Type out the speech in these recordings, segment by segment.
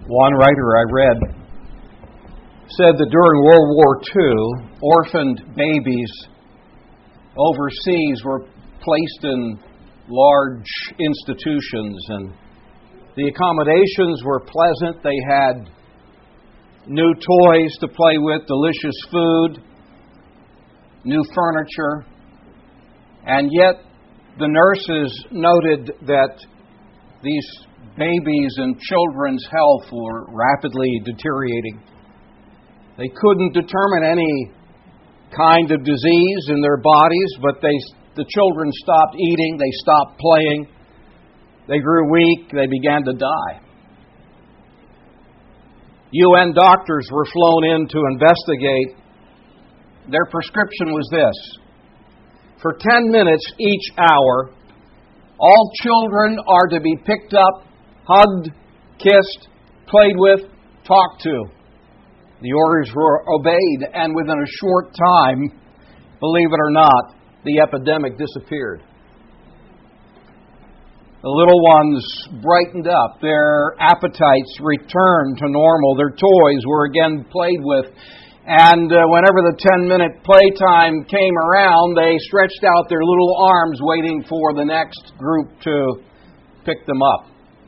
One writer I read said that during World War II, orphaned babies overseas were placed in large institutions, and the accommodations were pleasant. They had new toys to play with, delicious food, new furniture, and yet the nurses noted that these babies' and children's health were rapidly deteriorating. They couldn't determine any kind of disease in their bodies, but the children stopped eating, they stopped playing, they grew weak, they began to die. UN doctors were flown in to investigate. Their prescription was this: for 10 minutes each hour, all children are to be picked up, hugged, kissed, played with, talked to. The orders were obeyed, and within a short time, believe it or not, the epidemic disappeared. The little ones brightened up. Their appetites returned to normal. Their toys were again played with. And whenever the 10-minute playtime came around, they stretched out their little arms waiting for the next group to pick them up.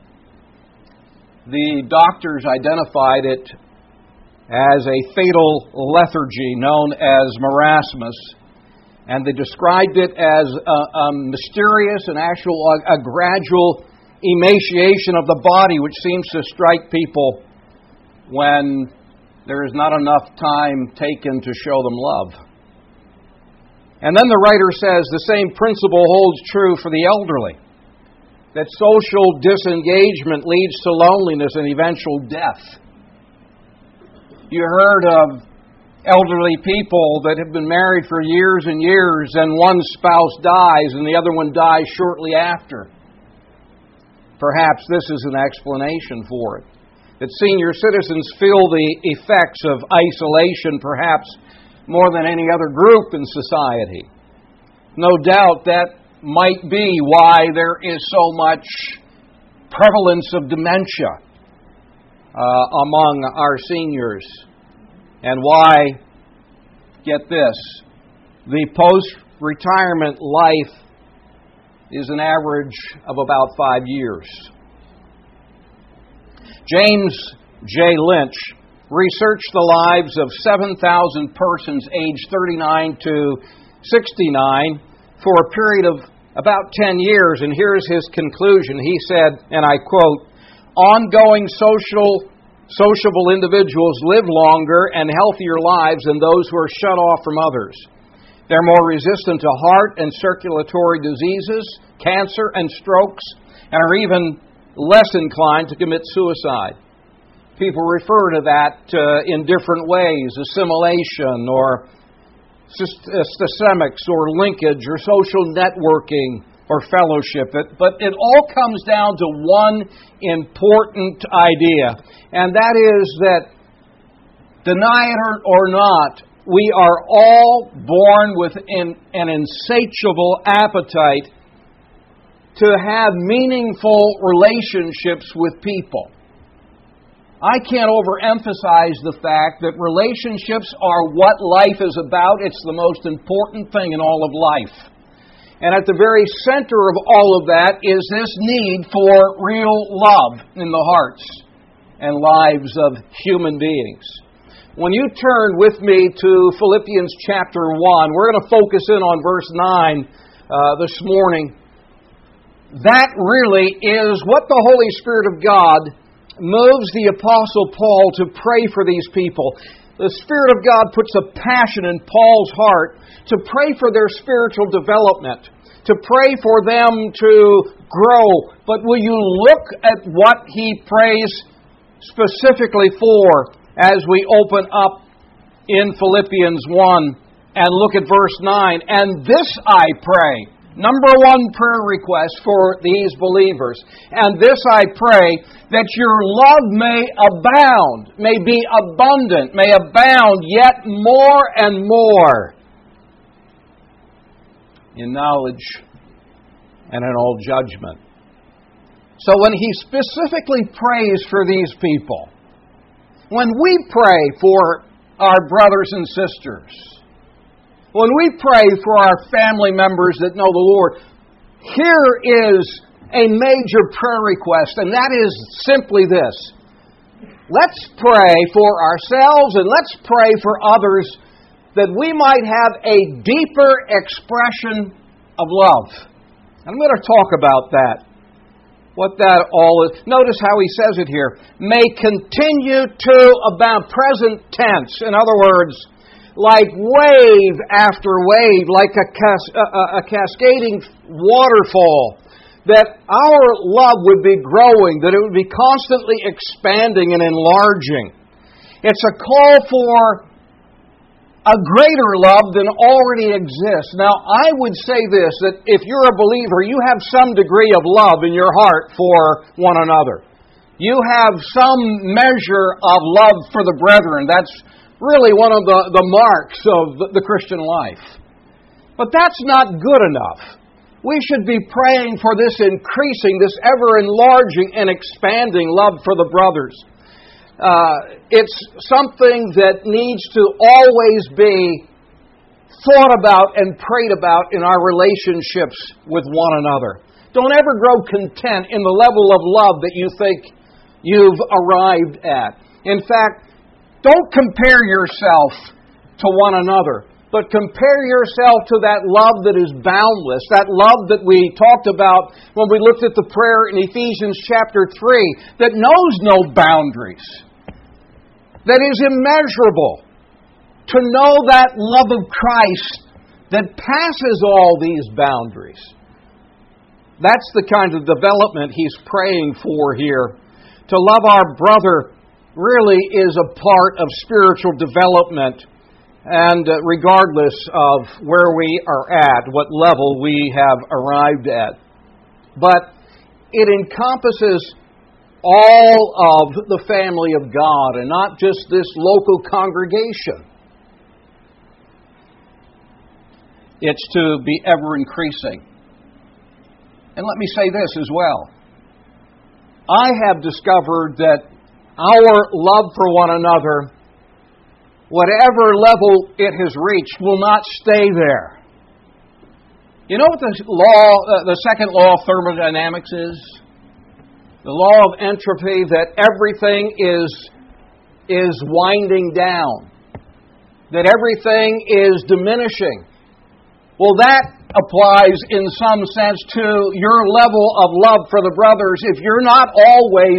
The doctors identified it as a fatal lethargy known as marasmus, and they described it as a mysterious and a gradual emaciation of the body which seems to strike people when there is not enough time taken to show them love. And then the writer says the same principle holds true for the elderly, that social disengagement leads to loneliness and eventual death. You heard of elderly people that have been married for years and years, and one spouse dies and the other one dies shortly after. Perhaps this is an explanation for it, that senior citizens feel the effects of isolation perhaps more than any other group in society. No doubt that might be why there is so much prevalence of dementia among our seniors, and why, get this, the post-retirement life is an average of about 5 years. James J. Lynch researched the lives of 7,000 persons aged 39 to 69 for a period of about 10 years, and here's his conclusion. He said, and I quote, "Ongoing sociable individuals live longer and healthier lives than those who are shut off from others. They're more resistant to heart and circulatory diseases, cancer and strokes, and are even less inclined to commit suicide." People refer to that in different ways: assimilation, or systemics, or linkage, or social networking, or fellowship. But it all comes down to one important idea, and that is that, deny it or not, we are all born with an insatiable appetite to have meaningful relationships with people. I can't overemphasize the fact that relationships are what life is about. It's the most important thing in all of life. And at the very center of all of that is this need for real love in the hearts and lives of human beings. When you turn with me to Philippians chapter 1, we're going to focus in on verse 9 this morning. That really is what the Holy Spirit of God moves the Apostle Paul to pray for these people. The Spirit of God puts a passion in Paul's heart to pray for their spiritual development, to pray for them to grow. But will you look at what he prays specifically for as we open up in Philippians 1 and look at verse 9? "And this I pray," number one prayer request for these believers, "and this I pray, that your love may abound," may be abundant, may abound yet more and more in knowledge and in all judgment. So when he specifically prays for these people, when we pray for our brothers and sisters, when we pray for our family members that know the Lord, here is a major prayer request, and that is simply this. Let's pray for ourselves and let's pray for others that we might have a deeper expression of love. And I'm going to talk about that. What that all is. Notice how he says it here. May continue to abound. Present tense. In other words, like wave after wave, like a cascading waterfall, that our love would be growing, that it would be constantly expanding and enlarging. It's a call for a greater love than already exists. Now, I would say this, that if you're a believer, you have some degree of love in your heart for one another. You have some measure of love for the brethren. That's really one of the marks of the Christian life. But that's not good enough. We should be praying for this increasing, this ever-enlarging and expanding love for the brothers. It's something that needs to always be thought about and prayed about in our relationships with one another. Don't ever grow content in the level of love that you think you've arrived at. In fact, don't compare yourself to one another, but compare yourself to that love that is boundless, that love that we talked about when we looked at the prayer in Ephesians chapter 3, that knows no boundaries, that is immeasurable. To know that love of Christ that passes all these boundaries. That's the kind of development he's praying for here. To love our brother really is a part of spiritual development, and regardless of where we are at, what level we have arrived at. But it encompasses all of the family of God and not just this local congregation. It's to be ever increasing. And let me say this as well. I have discovered that our love for one another, whatever level it has reached, will not stay there. You know what the second law of thermodynamics is? The law of entropy, that everything is winding down, that everything is diminishing. Well, that applies in some sense to your level of love for the brothers. If you're not always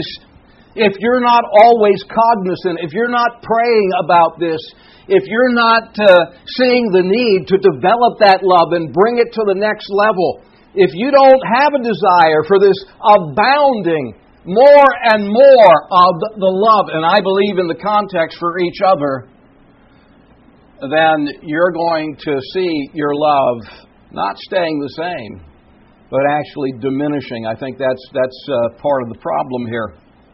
cognizant, if you're not praying about this, if you're not seeing the need to develop that love and bring it to the next level, if you don't have a desire for this abounding more and more of the love, and I believe in the context for each other, then you're going to see your love not staying the same, but actually diminishing. I think that's part of the problem here.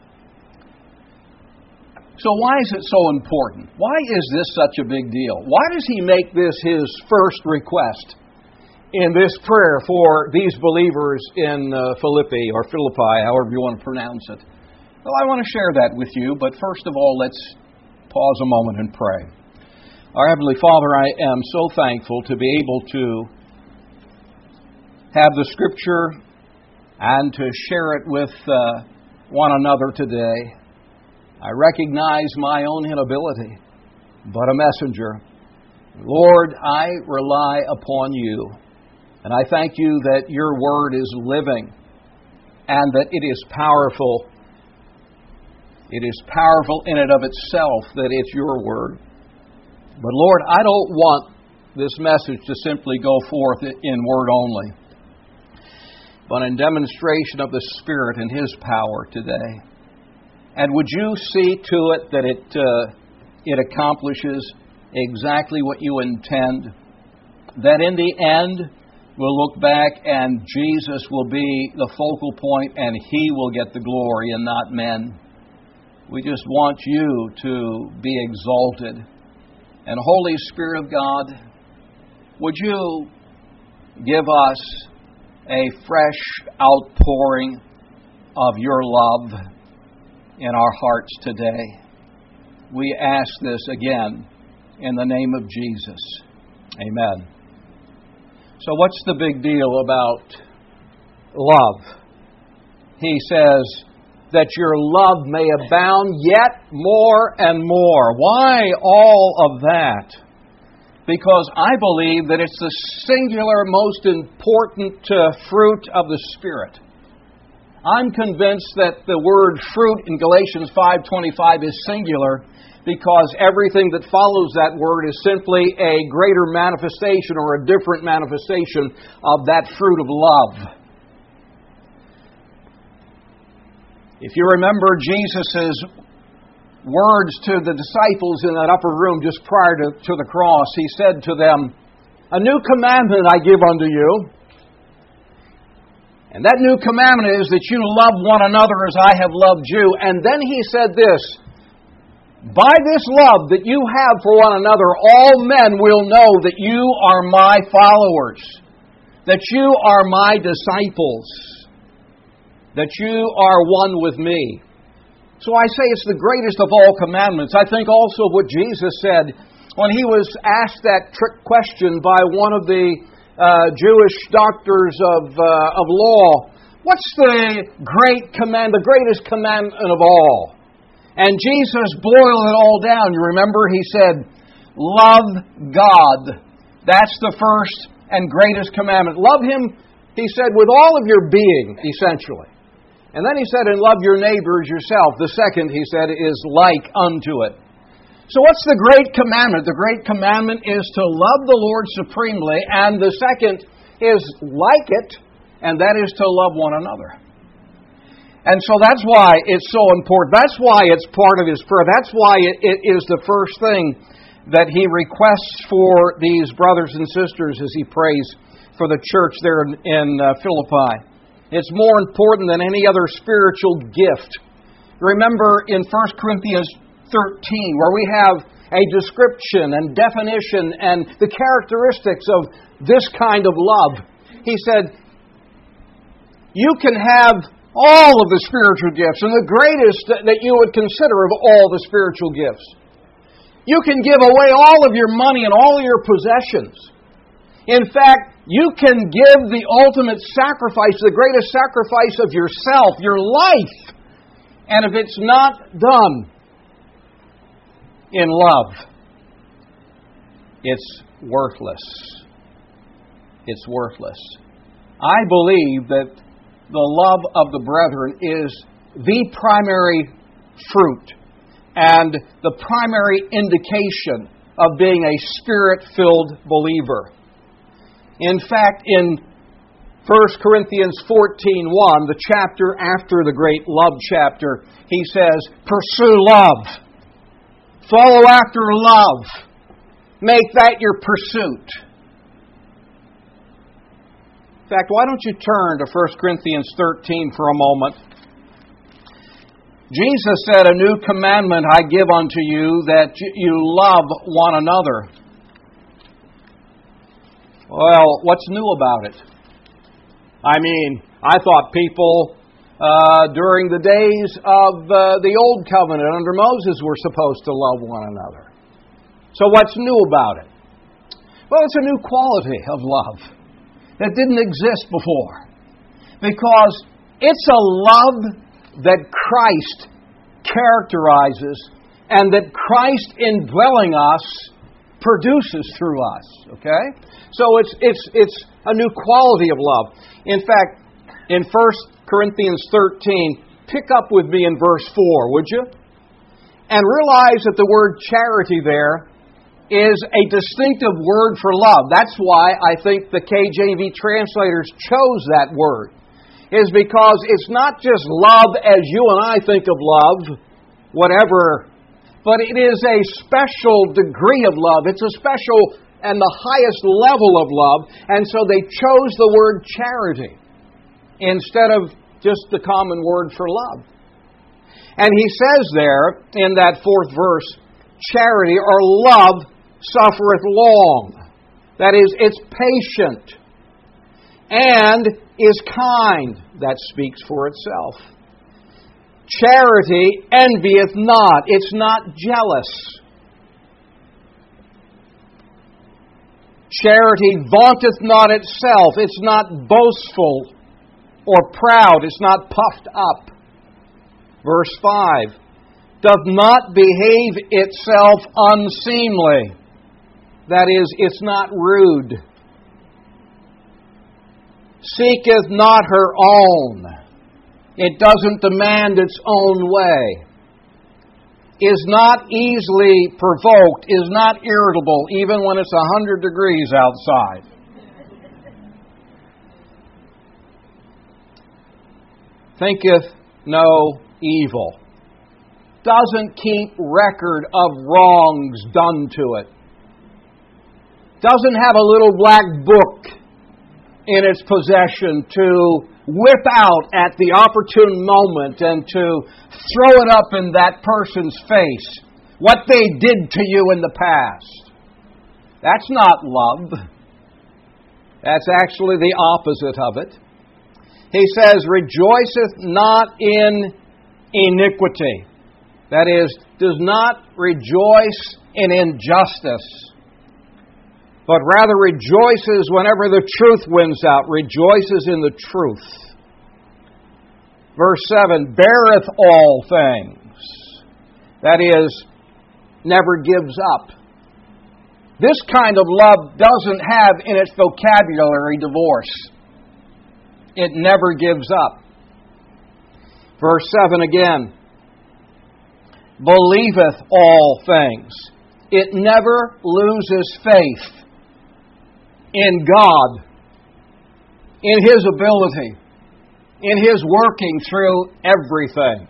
So why is it so important? Why is this such a big deal? Why does he make this his first request in this prayer for these believers in Philippi, or Philippi, however you want to pronounce it? Well, I want to share that with you, but first of all, let's pause a moment and pray. Our Heavenly Father, I am so thankful to be able to have the Scripture and to share it with one another today. I recognize my own inability, but a messenger. Lord, I rely upon you, and I thank you that your word is living and that it is powerful. It is powerful in and of itself that it's your word. But Lord, I don't want this message to simply go forth in word only, but in demonstration of the Spirit and His power today. And would you see to it that it accomplishes exactly what you intend? That in the end, we'll look back and Jesus will be the focal point and He will get the glory and not men. We just want you to be exalted. And Holy Spirit of God, would you give us a fresh outpouring of your love in our hearts today. We ask this again in the name of Jesus. Amen. So what's the big deal about love? He says that your love may abound yet more and more. Why all of that? Because I believe that it's the singular, most important fruit of the Spirit. I'm convinced that the word fruit in Galatians 5:25 is singular because everything that follows that word is simply a greater manifestation or a different manifestation of that fruit of love. If you remember Jesus' words to the disciples in that upper room just prior to the cross, He said to them, "A new commandment I give unto you. And that new commandment is that you love one another as I have loved you." And then He said this, "By this love that you have for one another, all men will know that you are my followers, that you are my disciples, that you are one with me." So I say it's the greatest of all commandments. I think also what Jesus said when He was asked that trick question by one of the Jewish doctors of law. What's the great command, the greatest commandment of all? And Jesus boiled it all down. You remember He said, "Love God." That's the first and greatest commandment. Love Him, He said, with all of your being, essentially. And then He said, "And love your neighbor as yourself." The second, He said, is like unto it. So what's the great commandment? The great commandment is to love the Lord supremely, and the second is like it, and that is to love one another. And so that's why it's so important. That's why it's part of His prayer. That's why it is the first thing that He requests for these brothers and sisters as He prays for the church there in Philippi. It's more important than any other spiritual gift. Remember in 1 Corinthians 13, where we have a description and definition and the characteristics of this kind of love. He said, you can have all of the spiritual gifts, and the greatest that you would consider of all the spiritual gifts. You can give away all of your money and all of your possessions. In fact, you can give the ultimate sacrifice, the greatest sacrifice of yourself, your life. And if it's not done in love, it's worthless. It's worthless. I believe that the love of the brethren is the primary fruit and the primary indication of being a Spirit-filled believer. In fact, in 1 Corinthians 14:1, the chapter after the great love chapter, he says, pursue love. Follow after love. Make that your pursuit. In fact, why don't you turn to 1 Corinthians 13 for a moment? Jesus said, a new commandment I give unto you, that you love one another. Well, what's new about it? I mean, I thought people during the days of the Old Covenant under Moses were supposed to love one another. So what's new about it? Well, it's a new quality of love that didn't exist before. Because it's a love that Christ characterizes and that Christ indwelling us produces through us. Okay? So it's a new quality of love. In fact, in 1 Corinthians 13, pick up with me in verse 4, would you? And realize that the word charity there is a distinctive word for love. That's why I think the KJV translators chose that word. Is because it's not just love as you and I think of love, whatever, but it is a special degree of love. It's a special and the highest level of love. And so they chose the word charity instead of just the common word for love. And he says there in that fourth verse, charity or love suffereth long. That is, it's patient and is kind. That speaks for itself. Charity envieth not. It's not jealous. Charity vaunteth not itself. It's not boastful or proud. It's not puffed up. Verse 5. Doth not behave itself unseemly. That is, it's not rude. Seeketh not her own. It doesn't demand its own way. Is not easily provoked. Is not irritable, even when it's 100 degrees outside. Thinketh no evil. Doesn't keep record of wrongs done to it. Doesn't have a little black book in its possession to whip out at the opportune moment and to throw it up in that person's face. What they did to you in the past. That's not love. That's actually the opposite of it. He says, rejoiceth not in iniquity. That is, does not rejoice in injustice, but rather rejoices whenever the truth wins out, rejoices in the truth. Verse 7, beareth all things. That is, never gives up. This kind of love doesn't have in its vocabulary divorce. It never gives up. Verse 7 again, believeth all things. It never loses faith in God, in His ability, in His working through everything.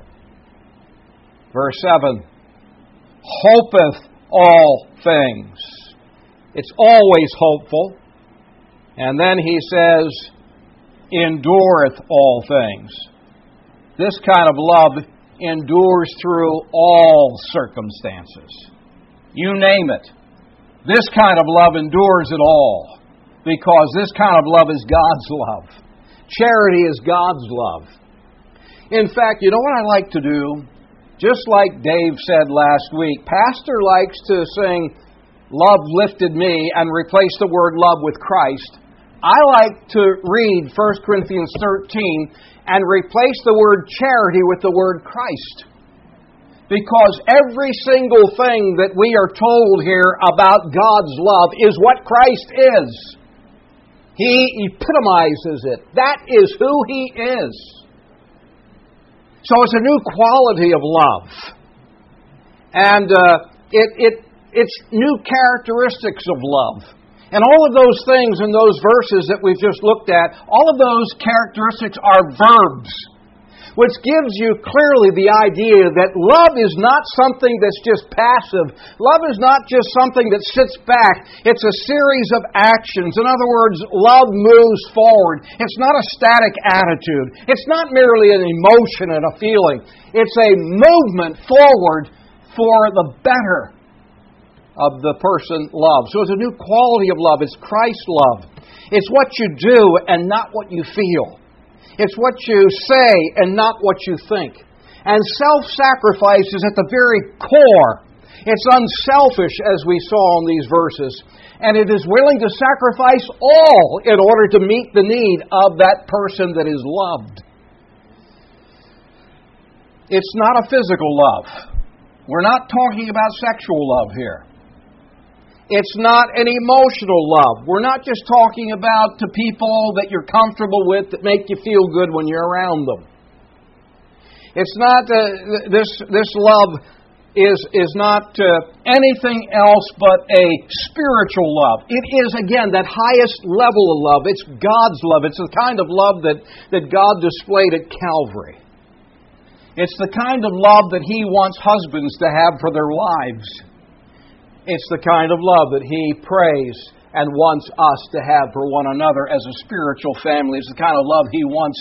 Verse 7, hopeth all things. It's always hopeful. And then he says, endureth all things. This kind of love endures through all circumstances. You name it. This kind of love endures it all, because this kind of love is God's love. Charity is God's love. In fact, you know what I like to do? Just like Dave said last week, Pastor likes to sing, "Love lifted me," and replace the word love with Christ. I like to read 1 Corinthians 13 and replace the word charity with the word Christ. Because every single thing that we are told here about God's love is what Christ is. He epitomizes it. That is who He is. So it's a new quality of love. And it's new characteristics of love. And all of those things in those verses that we've just looked at, all of those characteristics are verbs, which gives you clearly the idea that love is not something that's just passive. Love is not just something that sits back. It's a series of actions. In other words, love moves forward. It's not a static attitude. It's not merely an emotion and a feeling. It's a movement forward for the better of the person loved. So it's a new quality of love. It's Christ's love. It's what you do and not what you feel. It's what you say and not what you think. And self-sacrifice is at the very core. It's unselfish, as we saw in these verses. And it is willing to sacrifice all in order to meet the need of that person that is loved. It's not a physical love. We're not talking about sexual love here. It's not an emotional love. We're not just talking about to people that you're comfortable with that make you feel good when you're around them. It's not this love is not anything else but a spiritual love. It is, again, that highest level of love. It's God's love. It's the kind of love that God displayed at Calvary. It's the kind of love that He wants husbands to have for their wives. It's the kind of love that He prays and wants us to have for one another as a spiritual family. It's the kind of love He wants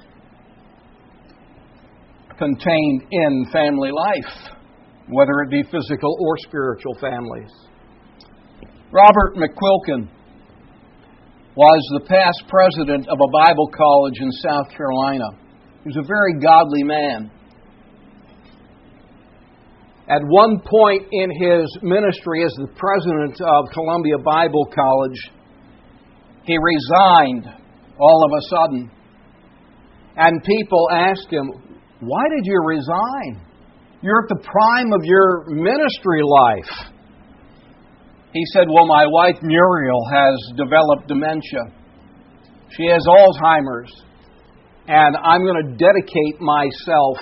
contained in family life, whether it be physical or spiritual families. Robert McQuilkin was the past president of a Bible college in South Carolina. He was a very godly man. At one point in his ministry as the president of Columbia Bible College, he resigned all of a sudden. And people asked him, "Why did you resign? You're at the prime of your ministry life." He said, "Well, my wife Muriel has developed dementia. She has Alzheimer's, and I'm going to dedicate myself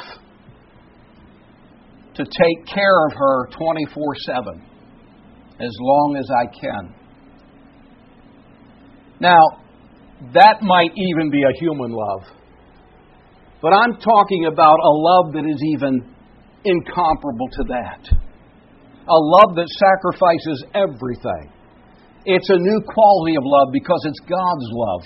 to take care of her 24/7 as long as I can." Now, that might even be a human love. But I'm talking about a love that is even incomparable to that. A love that sacrifices everything. It's a new quality of love because it's God's love.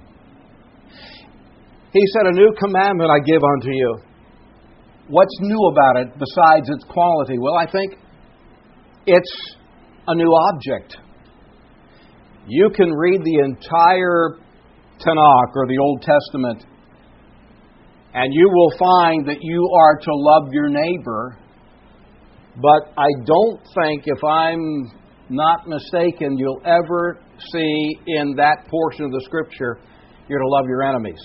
He said, "A new commandment I give unto you." What's new about it besides its quality? Well, I think it's a new object. You can read the entire Tanakh or the Old Testament, and you will find that you are to love your neighbor. But I don't think, if I'm not mistaken, you'll ever see in that portion of the Scripture, you're to love your enemies.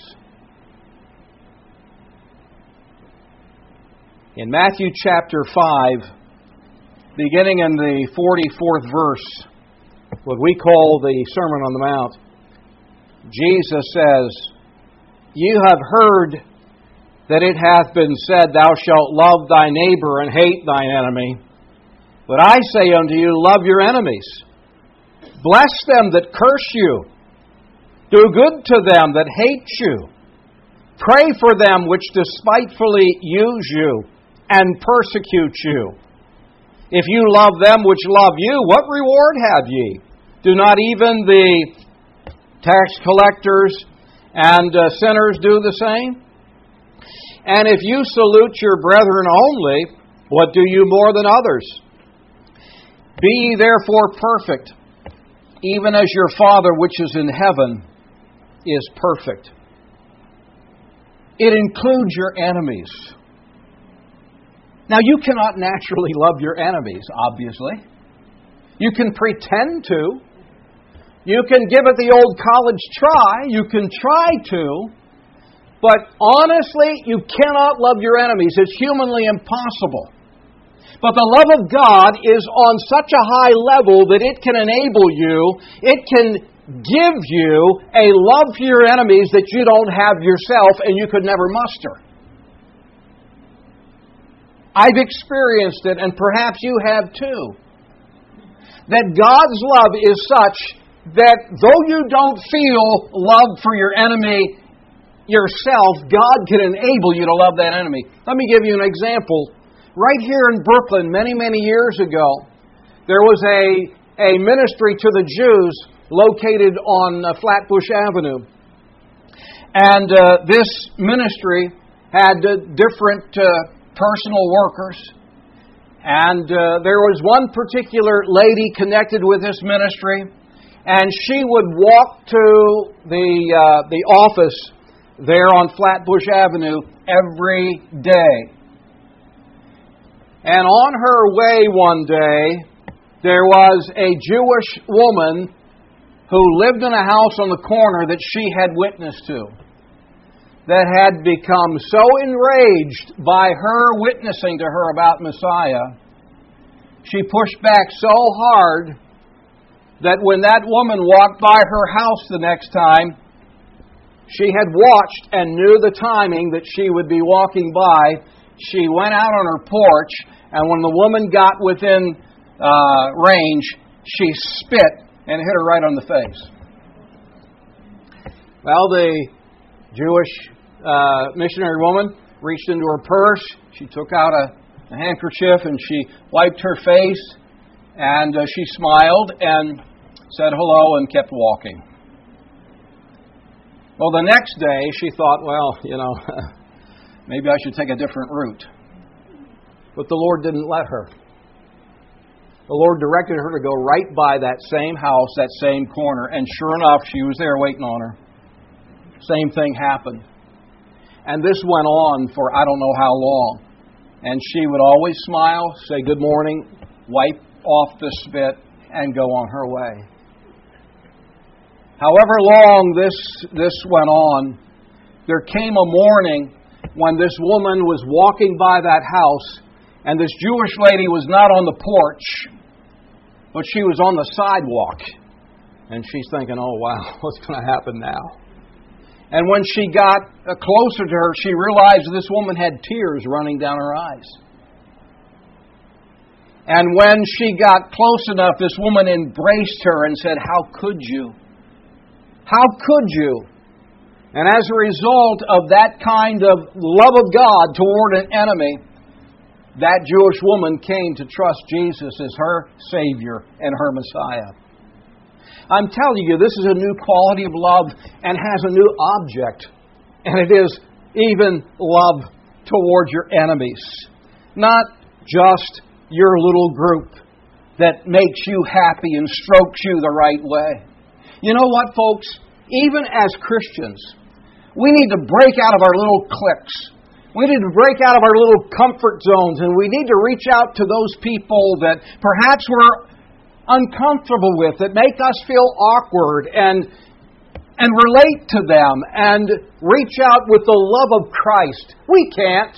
In Matthew chapter 5, beginning in the 44th verse, what we call the Sermon on the Mount, Jesus says, "You have heard that it hath been said, Thou shalt love thy neighbor and hate thine enemy. But I say unto you, love your enemies. Bless them that curse you. Do good to them that hate you. Pray for them which despitefully use you and persecute you. If you love them which love you, what reward have ye? Do not even the tax collectors and sinners do the same? And if you salute your brethren only, what do you more than others? Be ye therefore perfect, even as your Father which is in heaven is perfect." It includes your enemies. Now, you cannot naturally love your enemies, obviously. You can pretend to. You can give it the old college try. You can try to. But honestly, you cannot love your enemies. It's humanly impossible. But the love of God is on such a high level that it can enable you, it can give you a love for your enemies that you don't have yourself and you could never muster. I've experienced it, and perhaps you have too. That God's love is such that though you don't feel love for your enemy yourself, God can enable you to love that enemy. Let me give you an example. Right here in Brooklyn, many, many years ago, there was a ministry to the Jews located on Flatbush Avenue. And this ministry had different personal workers. And there was one particular lady connected with this ministry, and she would walk to the office there on Flatbush Avenue every day. And on her way one day, there was a Jewish woman who lived in a house on the corner that she had witnessed to, that had become so enraged by her witnessing to her about Messiah, she pushed back so hard that when that woman walked by her house the next time, she had watched and knew the timing that she would be walking by. She went out on her porch, and when the woman got within range, she spit and hit her right on the face. Well, the Jewish missionary woman reached into her purse. She took out a handkerchief and she wiped her face, and she smiled and said hello and kept walking. Well, the next day she thought, well, maybe I should take a different route. But the Lord didn't let her. The Lord directed her to go right by that same house, that same corner, and sure enough, she was there waiting on her. Same thing happened. And this went on for I don't know how long. And she would always smile, say good morning, wipe off the spit, and go on her way. However long this went on, there came a morning when this woman was walking by that house, and this Jewish lady was not on the porch, but she was on the sidewalk. And she's thinking, oh wow, what's going to happen now? And when she got closer to her, she realized this woman had tears running down her eyes. And when she got close enough, this woman embraced her and said, how could you? How could you? And as a result of that kind of love of God toward an enemy, that Jewish woman came to trust Jesus as her Savior and her Messiah. I'm telling you, this is a new quality of love and has a new object. And it is even love towards your enemies. Not just your little group that makes you happy and strokes you the right way. You know what, folks? Even as Christians, we need to break out of our little cliques. We need to break out of our little comfort zones, and we need to reach out to those people that perhaps we're uncomfortable with, that make us feel awkward, and relate to them and reach out with the love of Christ. We can't,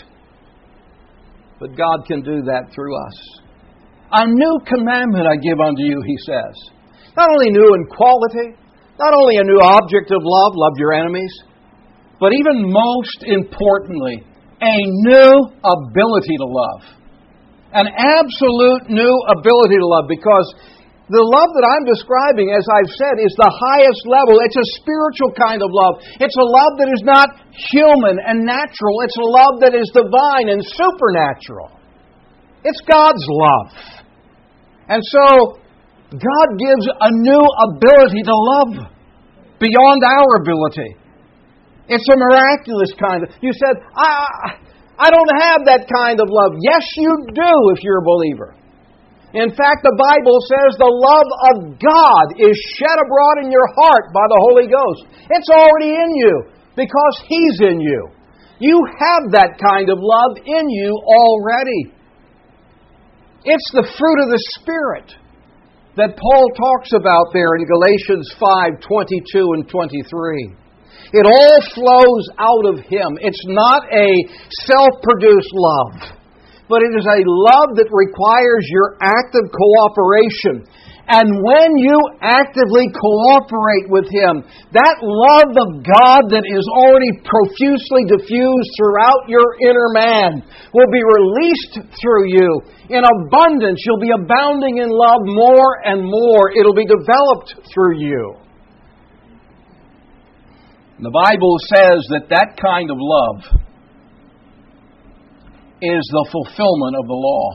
but God can do that through us. A new commandment I give unto you, he says. Not only new in quality, not only a new object of love, love your enemies, but even most importantly, a new ability to love. An absolute new ability to love, because the love that I'm describing, as I've said, is the highest level. It's a spiritual kind of love. It's a love that is not human and natural. It's a love that is divine and supernatural. It's God's love. And so, God gives a new ability to love beyond our ability. It's a miraculous kind of... You said, I don't have that kind of love. Yes, you do if you're a believer. In fact, the Bible says the love of God is shed abroad in your heart by the Holy Ghost. It's already in you because He's in you. You have that kind of love in you already. It's the fruit of the Spirit that Paul talks about there in Galatians 5:22 and 23. It all flows out of Him. It's not a self-produced love, but it is a love that requires your active cooperation. And when you actively cooperate with Him, that love of God that is already profusely diffused throughout your inner man will be released through you in abundance. You'll be abounding in love more and more. It'll be developed through you. The Bible says that kind of love is the fulfillment of the law.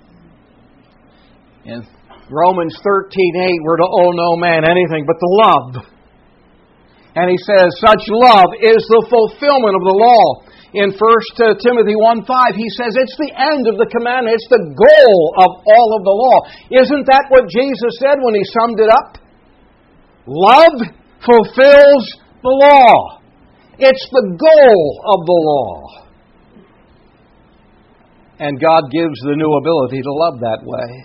In Romans 13:8, we're to owe no man anything but the love. And he says, such love is the fulfillment of the law. In 1 Timothy 1:5, he says it's the end of the commandment. It's the goal of all of the law. Isn't that what Jesus said when He summed it up? Love fulfills the law. It's the goal of the law. And God gives the new ability to love that way.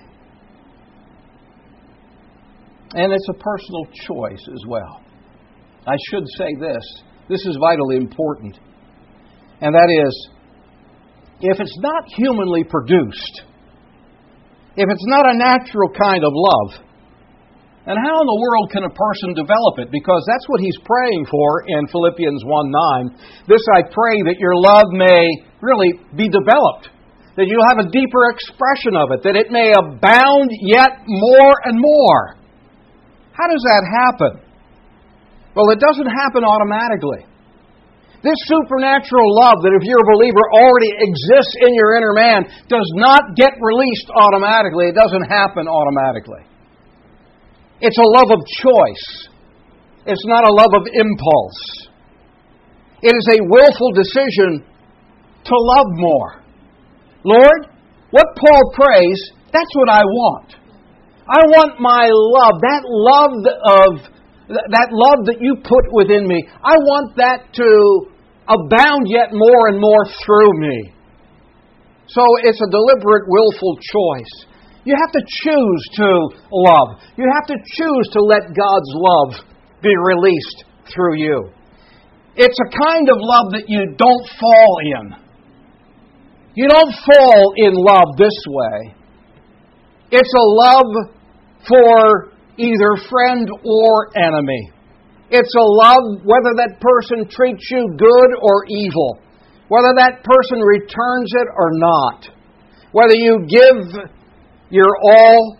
And it's a personal choice as well. I should say this. This is vitally important. And that is, if it's not humanly produced, if it's not a natural kind of love, then how in the world can a person develop it? Because that's what he's praying for in Philippians 1:9. This I pray that your love may really be developed, that you'll have a deeper expression of it, that it may abound yet more and more. How does that happen? Well, it doesn't happen automatically. This supernatural love that if you're a believer already exists in your inner man does not get released automatically. It doesn't happen automatically. It's a love of choice. It's not a love of impulse. It is a willful decision to love more. Lord, what Paul prays, that's what I want. I want my love, that love that you put within me, I want that to abound yet more and more through me. So it's a deliberate, willful choice. You have to choose to love. You have to choose to let God's love be released through you. It's a kind of love that you don't fall in. You don't fall in love this way. It's a love for either friend or enemy. It's a love whether that person treats you good or evil, whether that person returns it or not, whether you give your all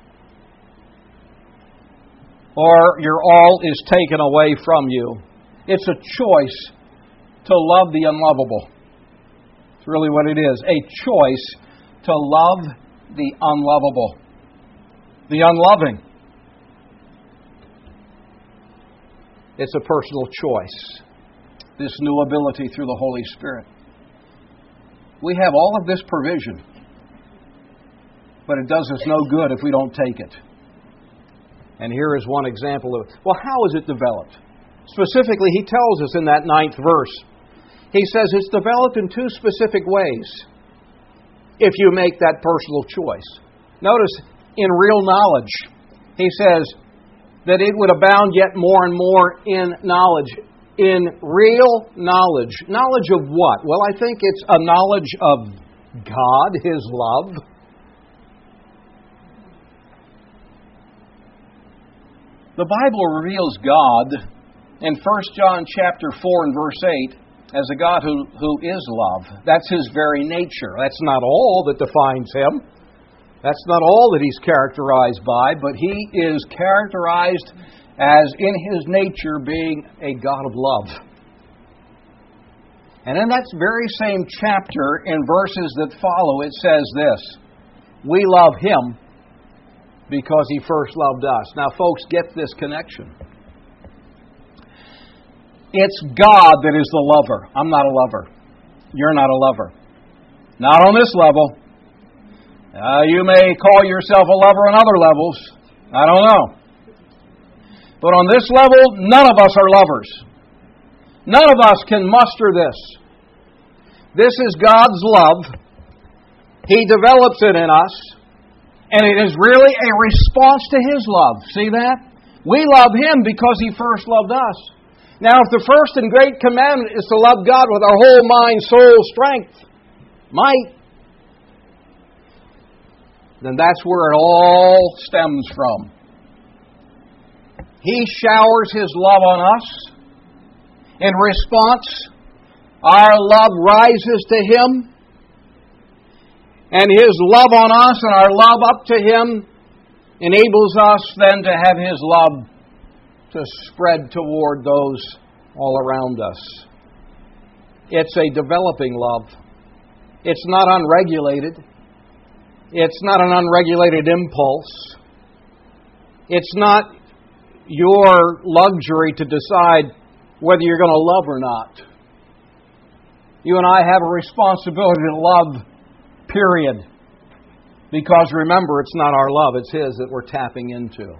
or your all is taken away from you. It's a choice to love the unlovable. It's really what it is. A choice to love the unlovable, the unloving. It's a personal choice. This new ability through the Holy Spirit. We have all of this provision, but it does us no good if we don't take it. And here is one example of it. Well, how is it developed? Specifically, he tells us in that 9th verse. He says it's developed in 2 specific ways if you make that personal choice. Notice, in real knowledge, he says that it would abound yet more and more in knowledge. In real knowledge. Knowledge of what? Well, I think it's a knowledge of God, His love. The Bible reveals God in 1 John chapter 4 and verse 8 as a God who is love. That's His very nature. That's not all that defines Him. That's not all that He's characterized by, but He is characterized as in His nature being a God of love. And in that very same chapter, in verses that follow, it says this: we love Him because He first loved us. Now, folks, get this connection. It's God that is the lover. I'm not a lover. You're not a lover. Not on this level. You may call yourself a lover on other levels. I don't know. But on this level, none of us are lovers. None of us can muster this. This is God's love. He develops it in us. And it is really a response to His love. See that? We love Him because He first loved us. Now, if the first and great commandment is to love God with our whole mind, soul, strength, might, then that's where it all stems from. He showers His love on us. In response, our love rises to Him. And His love on us and our love up to Him enables us then to have His love to spread toward those all around us. It's a developing love. It's not unregulated. It's not an unregulated impulse. It's not your luxury to decide whether you're going to love or not. You and I have a responsibility to love, period. Because remember, it's not our love, it's His that we're tapping into.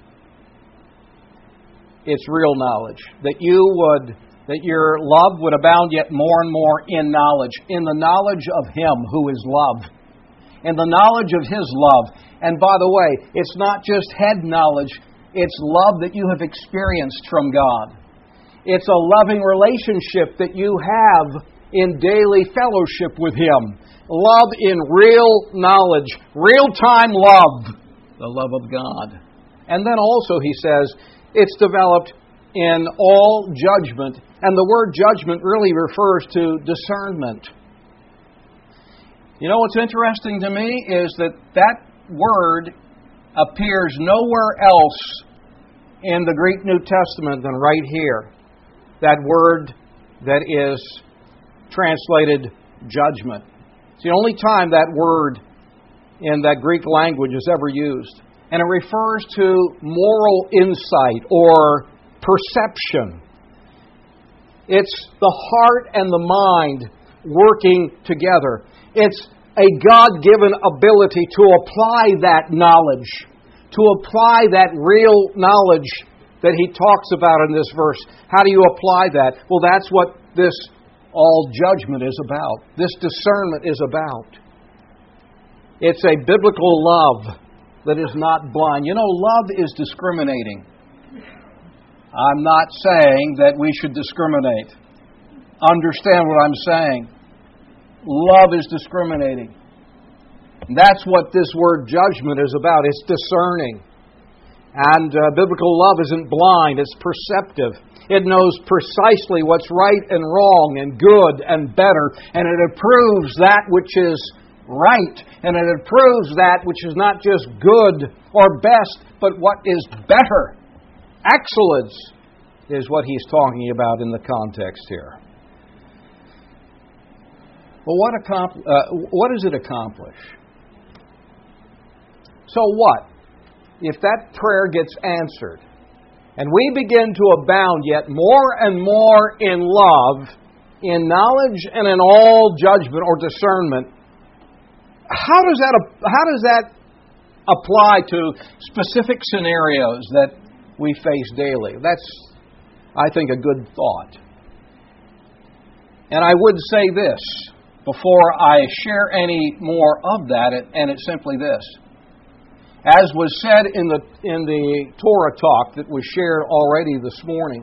It's real knowledge. That your love would abound yet more and more in knowledge. In the knowledge of Him who is love. In the knowledge of His love. And by the way, it's not just head knowledge. It's love that you have experienced from God. It's a loving relationship that you have in daily fellowship with Him. Love in real knowledge. Real-time love. The love of God. And then also, he says, it's developed in all judgment. And the word judgment really refers to discernment. You know what's interesting to me is that word appears nowhere else in the Greek New Testament than right here. That word that is translated judgment. It's the only time that word in that Greek language is ever used. And it refers to moral insight or perception. It's the heart and the mind working together. It's a God-given ability to apply that knowledge, to apply that real knowledge that he talks about in this verse. How do you apply that? Well, that's what this all judgment is about. This discernment is about. It's a biblical love that is not blind. You know, love is discriminating. I'm not saying that we should discriminate. Understand what I'm saying. Love is discriminating. And that's what this word judgment is about. It's discerning. And biblical love isn't blind. It's perceptive. It knows precisely what's right and wrong and good and better. And it approves that which is right. And it approves that which is not just good or best, but what is better. Excellence is what he's talking about in the context here. Well, what does it accomplish? So what? If that prayer gets answered, and we begin to abound yet more and more in love, in knowledge, and in all judgment or discernment, how does that apply to specific scenarios that we face daily? That's, I think, a good thought. And I would say this before I share any more of that, and it's simply this. As was said in the Torah talk that was shared already this morning,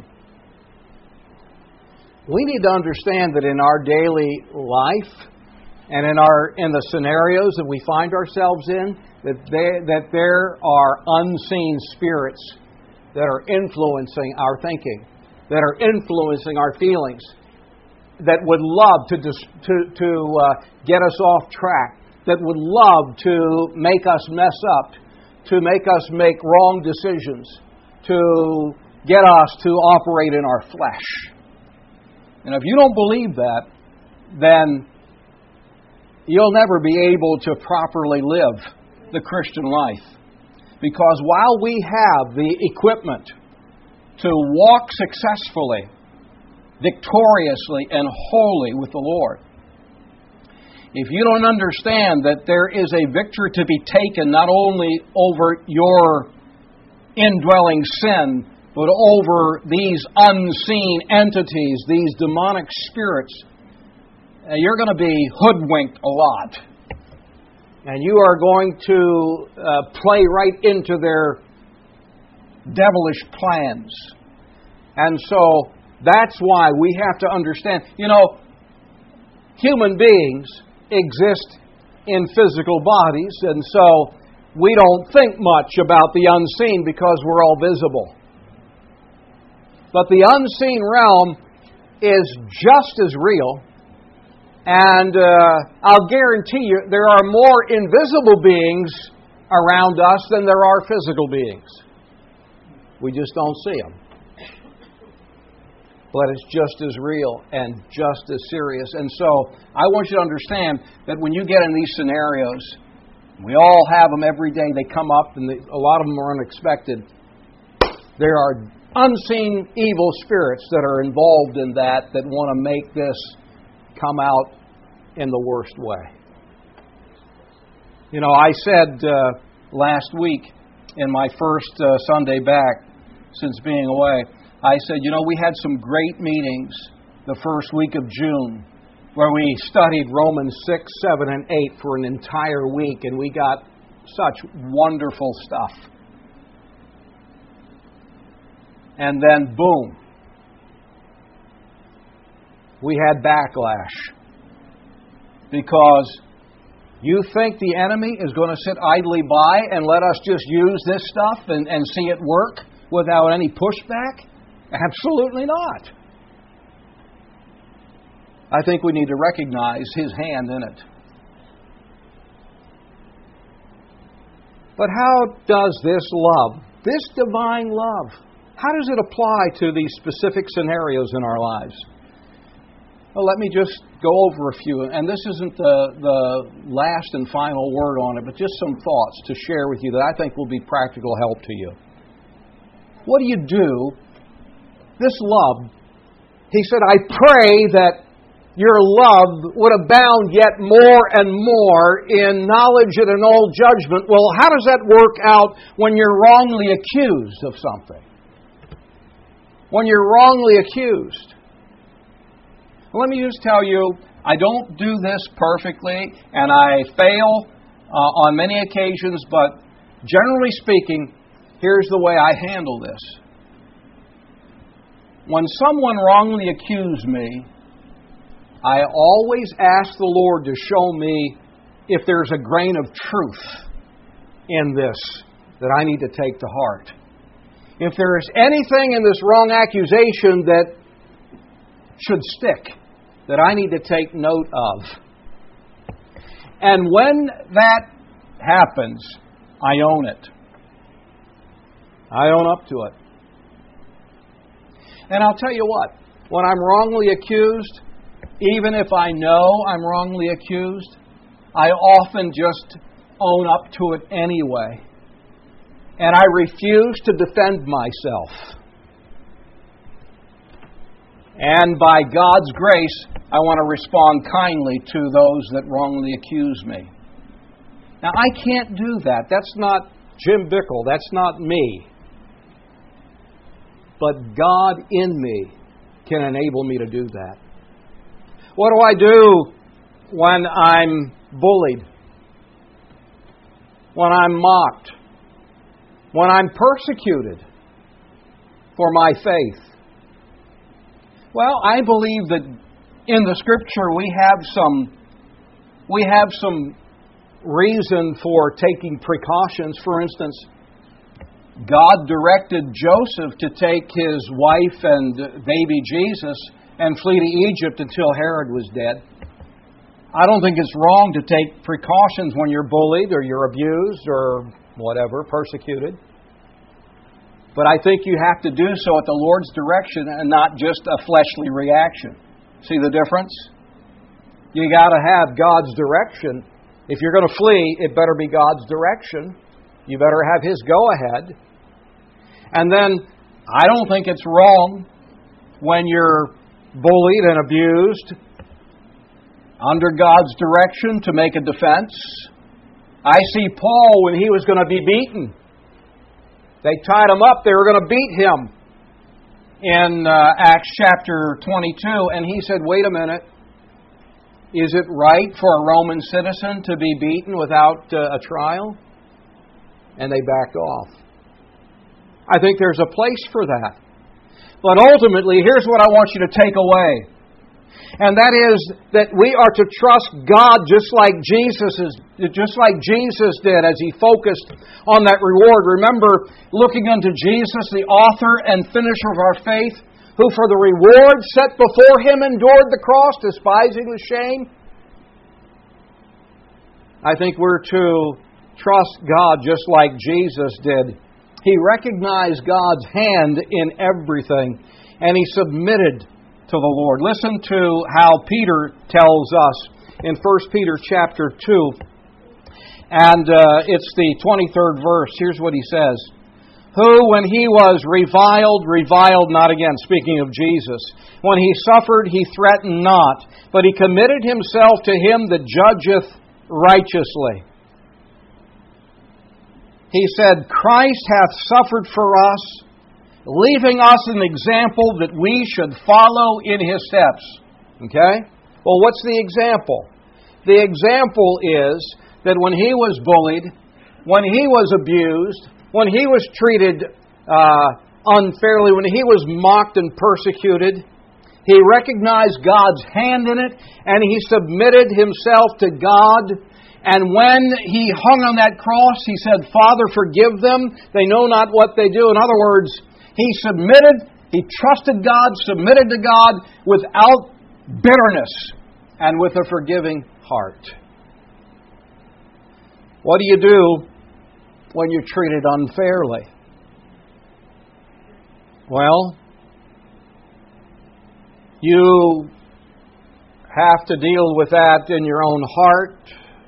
we need to understand that in our daily life and in the scenarios that we find ourselves in, that there are unseen spirits that are influencing our thinking, that are influencing our feelings, that would love to get us off track, that would love to make us mess up, to make us make wrong decisions, to get us to operate in our flesh. And if you don't believe that, then you'll never be able to properly live the Christian life. Because while we have the equipment to walk successfully, victoriously, and wholly with the Lord, if you don't understand that there is a victory to be taken not only over your indwelling sin, but over these unseen entities, these demonic spirits, you're going to be hoodwinked a lot. And you are going to play right into their devilish plans. And so that's why we have to understand, human beings exist in physical bodies, and so we don't think much about the unseen because we're all visible. But the unseen realm is just as real, and I'll guarantee you there are more invisible beings around us than there are physical beings. We just don't see them. But it's just as real and just as serious. And so I want you to understand that when you get in these scenarios, we all have them every day. They come up, and a lot of them are unexpected. There are unseen evil spirits that are involved in that want to make this come out in the worst way. I said last week in my first Sunday back since being away, I said, we had some great meetings the first week of June where we studied Romans 6, 7, and 8 for an entire week, and we got such wonderful stuff. And then, boom, we had backlash. Because you think the enemy is going to sit idly by and let us just use this stuff and see it work without any pushback? Absolutely not. I think we need to recognize his hand in it. But how does this love, this divine love, how does it apply to these specific scenarios in our lives? Well, let me just go over a few. And this isn't the last and final word on it, but just some thoughts to share with you that I think will be practical help to you. What do you do? This love, he said, I pray that your love would abound yet more and more in knowledge and in all judgment. Well, how does that work out when you're wrongly accused of something? When you're wrongly accused. Let me just tell you, I don't do this perfectly, and I fail on many occasions, but generally speaking, here's the way I handle this. When someone wrongly accused me, I always ask the Lord to show me if there's a grain of truth in this that I need to take to heart. If there is anything in this wrong accusation that should stick, that I need to take note of. And when that happens, I own it. I own up to it. And I'll tell you what, when I'm wrongly accused, even if I know I'm wrongly accused, I often just own up to it anyway. And I refuse to defend myself. And by God's grace, I want to respond kindly to those that wrongly accuse me. Now, I can't do that. That's not Jim Bickle. That's not me. But God in me can enable me to do that. What do I do when I'm bullied? When I'm mocked? When I'm persecuted for my faith? Well, I believe that in the Scripture we have some reason for taking precautions. For instance, God directed Joseph to take his wife and baby Jesus and flee to Egypt until Herod was dead. I don't think it's wrong to take precautions when you're bullied or you're abused or whatever, persecuted. But I think you have to do so at the Lord's direction and not just a fleshly reaction. See the difference? You got to have God's direction. If you're going to flee, it better be God's direction. You better have His go-ahead. And then, I don't think it's wrong when you're bullied and abused under God's direction to make a defense. I see Paul when he was going to be beaten. They tied him up. They were going to beat him in Acts chapter 22. And he said, wait a minute. Is it right for a Roman citizen to be beaten without a trial? And they backed off. I think there's a place for that. But ultimately, here's what I want you to take away. And that is that we are to trust God just like Jesus did as He focused on that reward. Remember, looking unto Jesus, the author and finisher of our faith, who for the reward set before Him endured the cross, despising the shame. I think we're to trust God just like Jesus did. He recognized God's hand in everything, and he submitted to the Lord. Listen to how Peter tells us in 1 Peter chapter 2, and it's the 23rd verse. Here's what he says. Who, when he was reviled not again, speaking of Jesus. When he suffered, he threatened not, but he committed himself to him that judgeth righteously. He said, Christ hath suffered for us, leaving us an example that we should follow in His steps. Okay? Well, what's the example? The example is that when he was bullied, when he was abused, when he was treated unfairly, when he was mocked and persecuted, he recognized God's hand in it, and he submitted himself to God. And when he hung on that cross, he said, Father, forgive them. They know not what they do. In other words, he submitted, he trusted God, submitted to God without bitterness and with a forgiving heart. What do you do when you're treated unfairly? Well, you have to deal with that in your own heart.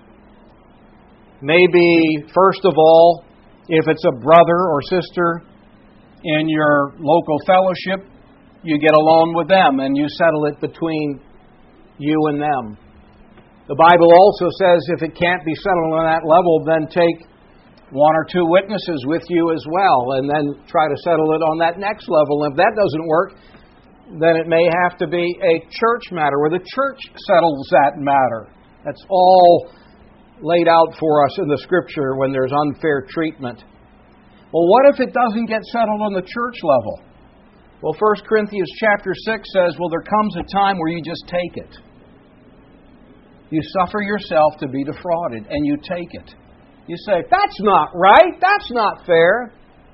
Maybe, first of all, if it's a brother or sister in your local fellowship, you get along with them and you settle it between you and them. The Bible also says if it can't be settled on that level, then take one or two witnesses with you as well, and then try to settle it on that next level. And if that doesn't work, then it may have to be a church matter where the church settles that matter. That's all laid out for us in the Scripture when there's unfair treatment. Well, what if it doesn't get settled on the church level? Well, 1 Corinthians chapter 6 says, well, there comes a time where you just take it. You suffer yourself to be defrauded, and you take it. You say, that's not right, that's not fair.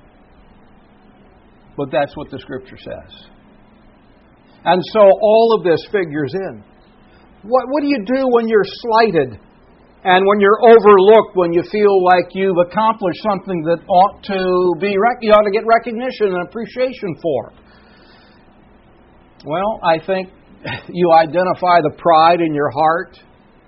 But that's what the Scripture says. And so all of this figures in. What do you do when you're slighted and when you're overlooked, when you feel like you've accomplished something that ought to you ought to get recognition and appreciation for? Well, I think you identify the pride in your heart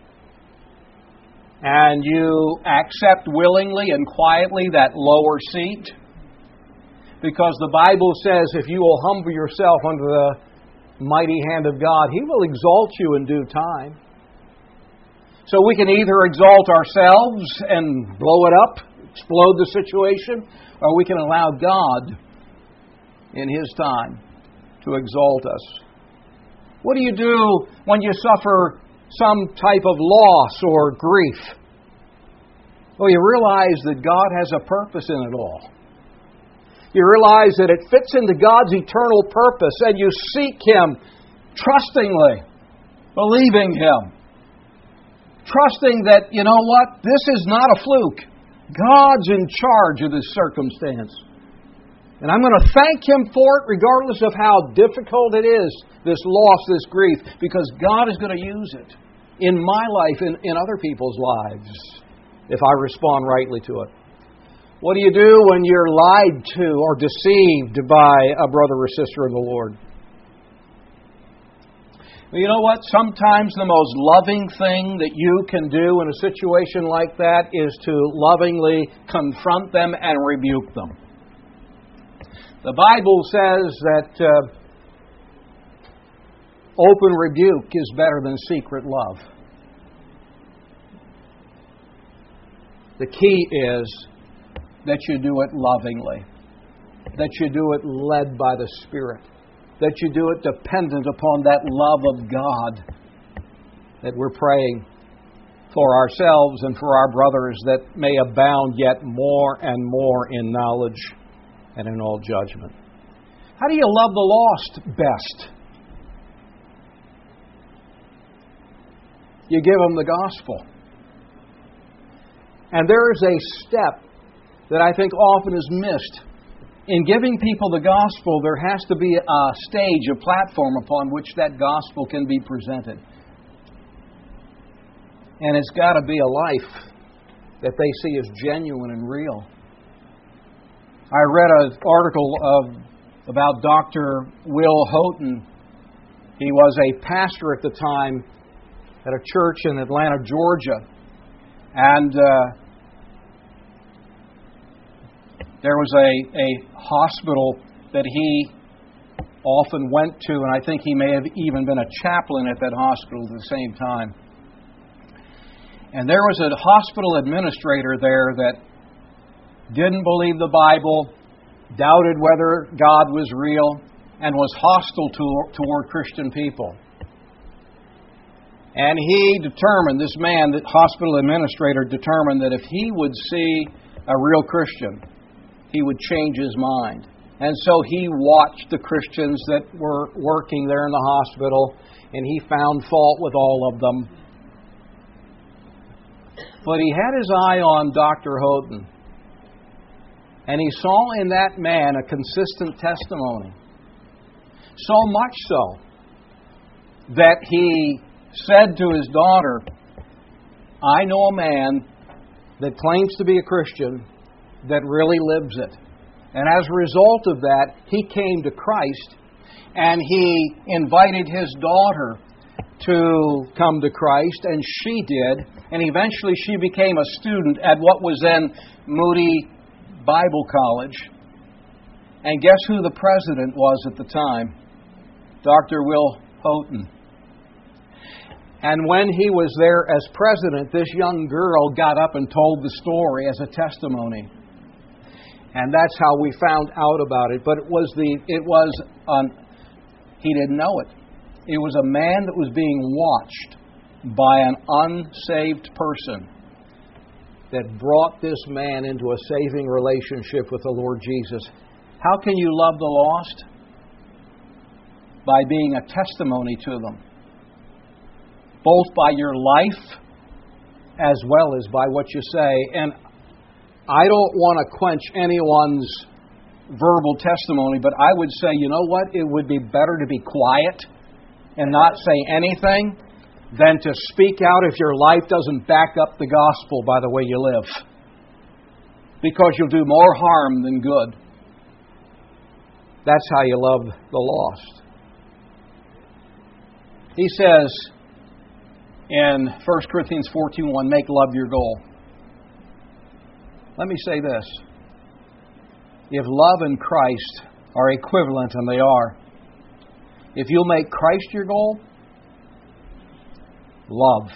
and you accept willingly and quietly that lower seat. Because the Bible says if you will humble yourself under the mighty hand of God, He will exalt you in due time. So we can either exalt ourselves and blow it up, explode the situation, or we can allow God in His time to exalt us. What do you do when you suffer some type of loss or grief? Well, you realize that God has a purpose in it all. You realize that it fits into God's eternal purpose, and you seek Him trustingly, believing Him. Trusting that, you know what, this is not a fluke. God's in charge of this circumstance. And I'm going to thank Him for it regardless of how difficult it is, this loss, this grief, because God is going to use it in my life, in other people's lives, if I respond rightly to it. What do you do when you're lied to or deceived by a brother or sister in the Lord? Well, you know what? Sometimes the most loving thing that you can do in a situation like that is to lovingly confront them and rebuke them. The Bible says that open rebuke is better than secret love. The key is that you do it lovingly, that you do it led by the Spirit, that you do it dependent upon that love of God that we're praying for ourselves and for our brothers, that may abound yet more and more in knowledge and in all judgment. How do you love the lost best? You give them the gospel. And there is a step that I think often is missed. In giving people the gospel, there has to be a stage, a platform upon which that gospel can be presented. And it's got to be a life that they see as genuine and real. I read an article about Dr. Will Houghton. He was a pastor at the time at a church in Atlanta, Georgia. And there was a hospital that he often went to, and I think he may have even been a chaplain at that hospital at the same time. And there was a hospital administrator there that didn't believe the Bible, doubted whether God was real, and was hostile toward Christian people. And he determined, this man, the hospital administrator, determined that if he would see a real Christian, he would change his mind. And so he watched the Christians that were working there in the hospital, and he found fault with all of them. But he had his eye on Dr. Houghton. And he saw in that man a consistent testimony. So much so that he said to his daughter, I know a man that claims to be a Christian that really lives it. And as a result of that, he came to Christ, and he invited his daughter to come to Christ, and she did. And eventually she became a student at what was then Moody Bible College. And guess who the president was at the time? Dr. Will Houghton. And when he was there as president, this young girl got up and told the story as a testimony. And that's how we found out about it. But it was He didn't know it. It was a man that was being watched by an unsaved person that brought this man into a saving relationship with the Lord Jesus. How can you love the lost? By being a testimony to them, both by your life as well as by what you say. And I don't want to quench anyone's verbal testimony, but I would say, you know what? It would be better to be quiet and not say anything than to speak out if your life doesn't back up the gospel by the way you live. Because you'll do more harm than good. That's how you love the lost. He says in 1 Corinthians 14:1, make love your goal. Let me say this. If love and Christ are equivalent, and they are, if you'll make Christ your goal, love,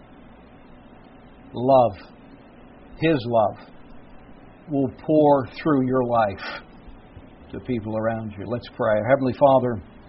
His love, will pour through your life to people around you. Let's pray. Heavenly Father,